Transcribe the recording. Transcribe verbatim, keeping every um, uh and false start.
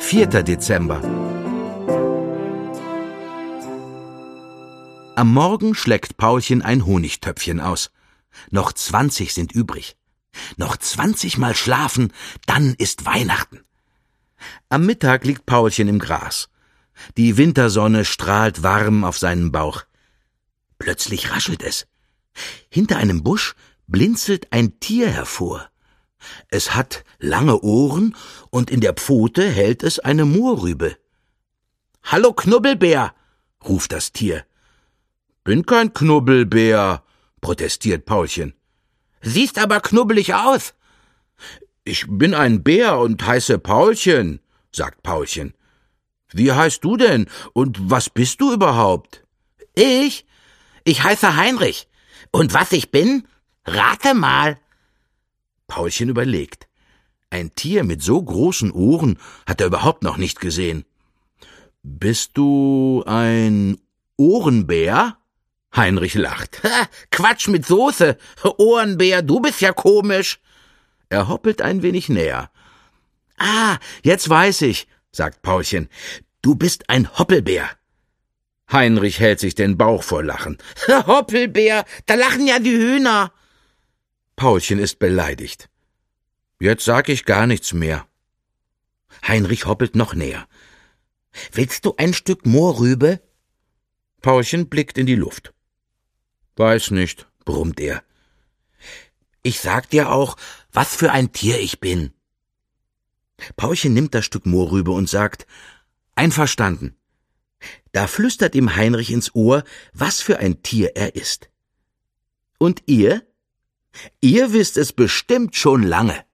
vierter Dezember. Am Morgen schleckt Paulchen ein Honigtöpfchen aus. Noch zwanzig sind übrig. Noch zwanzig Mal schlafen, dann ist Weihnachten. Am Mittag liegt Paulchen im Gras. Die Wintersonne strahlt warm auf seinen Bauch. Plötzlich raschelt es. Hinter einem Busch blinzelt ein Tier hervor. Es hat lange Ohren und in der Pfote hält es eine Mohrrübe. »Hallo Knubbelbär«, ruft das Tier. »Bin kein Knubbelbär«, protestiert Paulchen. »Siehst aber knubbelig aus.« »Ich bin ein Bär und heiße Paulchen«, sagt Paulchen. »Wie heißt du denn und was bist du überhaupt?« »Ich? Ich heiße Heinrich. Und was ich bin? Rate mal.« Paulchen überlegt. Ein Tier mit so großen Ohren hat er überhaupt noch nicht gesehen. »Bist du ein Ohrenbär?« Heinrich lacht. Ha, »Quatsch mit Soße. Ohrenbär, du bist ja komisch.« Er hoppelt ein wenig näher. »Ah, jetzt weiß ich«, sagt Paulchen. »Du bist ein Hoppelbär.« Heinrich hält sich den Bauch vor Lachen. »Hoppelbär, da lachen ja die Hühner.« Paulchen ist beleidigt. »Jetzt sag ich gar nichts mehr.« Heinrich hoppelt noch näher. »Willst du ein Stück Mohrrübe?« Paulchen blickt in die Luft. »Weiß nicht«, brummt er. »Ich sag dir auch, was für ein Tier ich bin.« Paulchen nimmt das Stück Mohrrübe und sagt, »Einverstanden.« Da flüstert ihm Heinrich ins Ohr, was für ein Tier er ist. »Und ihr? Ihr wisst es bestimmt schon lange.«